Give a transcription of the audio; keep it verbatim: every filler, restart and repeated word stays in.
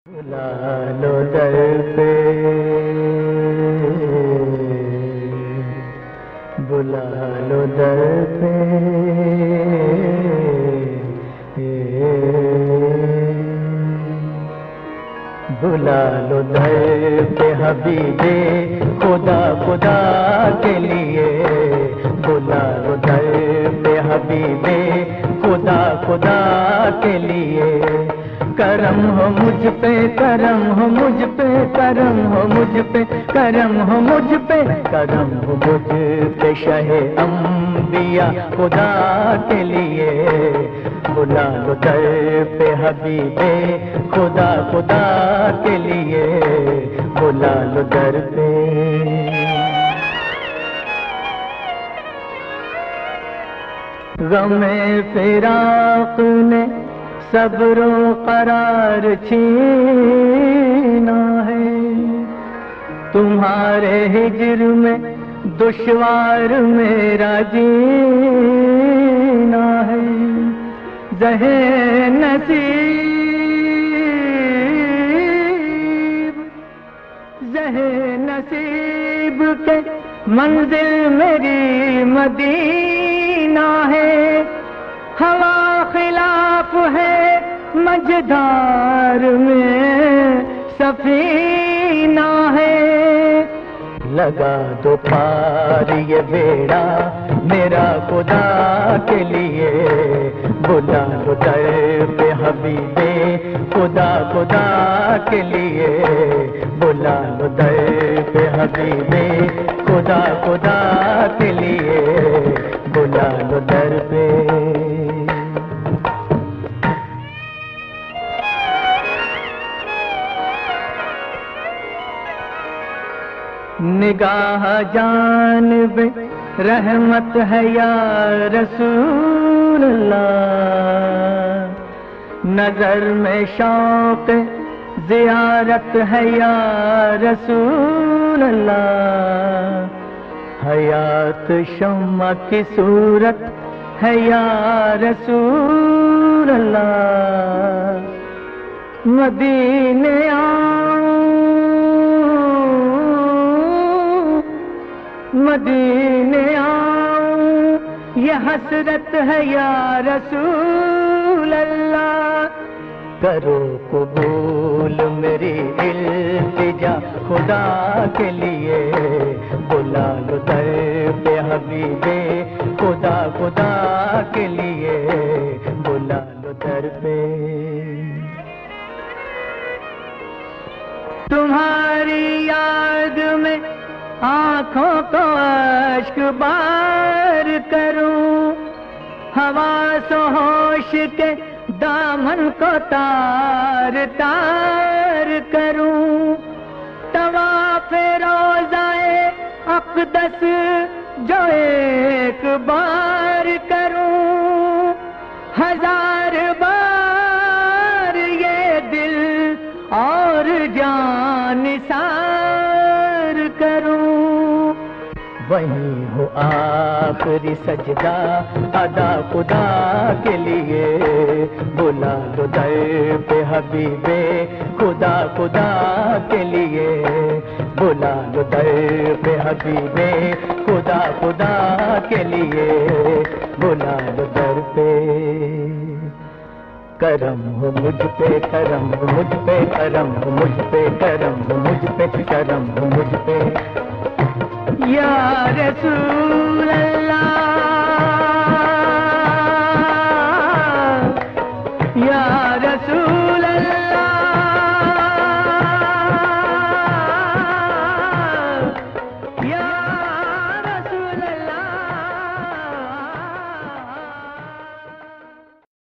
बुला लो दर पे, बुला लो दर पे, बुला लो दर पे हबीबे खुदा खुदा के लिए, बुला लो दर पे हबीबे खुदा खुदा के लिए। करम हो मुझ पे, करम हो मुझ पे, करम हो मुझ पे, करम हो मुझ पे, करम हो मुझ पे शहे अंबिया खुदा के लिए। बुला लो दर पे हबीबे खुदा खुदा के लिए, बुला लो दर पे। गमे फिराक ने सब्रो करार छीना है, तुम्हारे हिज्र में दुश्वार मेरा जीना है। ज़हे नसीब, ज़हे नसीब के मंजिल मेरी मदीना है। हवा खिलाफ है मझधार में सफीना है। लगा दो पार ये बेड़ा मेरा खुदा के लिए, बुला लो दर पे हबीबे खुदा खुदा के लिए, बुला लो दर पे हबीबे खुदा खुदा के लिए, बुला लो दर पे। निगाह जानिबे रहमत है या रसूल अल्लाह, नजर में शौक ज़ियारत है या रसूल अल्लाह। हयात शम्मा की सूरत है या रसूल अल्लाह। मदीने मदीने आऊं ये हसरत है या रसूल अल्लाह। करो कबूल मेरी इल्तिजा खुदा के लिए, बुला लो दर पे हबीबे खुदा खुदा के लिए, बुला लो दर पे। तुम्हारी याद में आँखों को अश्क बार करूं, हवास होश के दामन को तार तार करूं। तवाफ़े रोज़ाए अक़दस जो एक बार करूं, हजार बार ये दिल और जान निसार करूं। वहीं हो आखिरी सजदा अदा खुदा के लिए, बुला लो दर पे हबीबे खुदा खुदा के लिए, बुला लो दर पे हबीबे खुदा खुदा के लिए, बुला लो दर पे। करम हो मुझ पे, करम हो मुझ पे, करम हो मुझ पे, करम हो मुझ पे, करम हो मुझ पे या रसूल अल्लाह, या रसूल